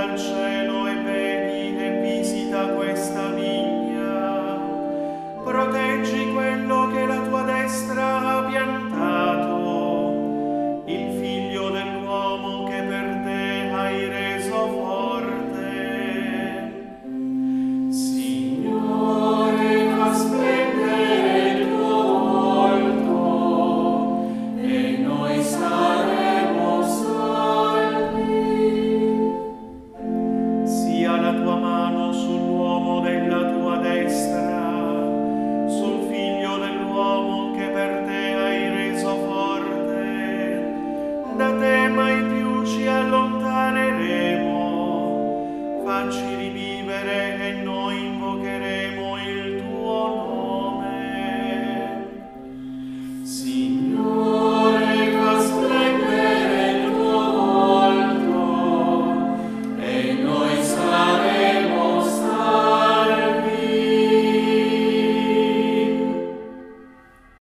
dal cielo e vedi e visita questa vigna. Proteggi quello che la tua destra ha piantato, il figlio dell'uomo che per te hai reso forte. Signore, fa splendere il tuo volto e noi saremo salvi. Sia la tua mano sull'uomo della tua destra, sul figlio dell'uomo che per te hai reso forte. Da te mai più ci allontaneremo, facci rivivere e noi invocheremo il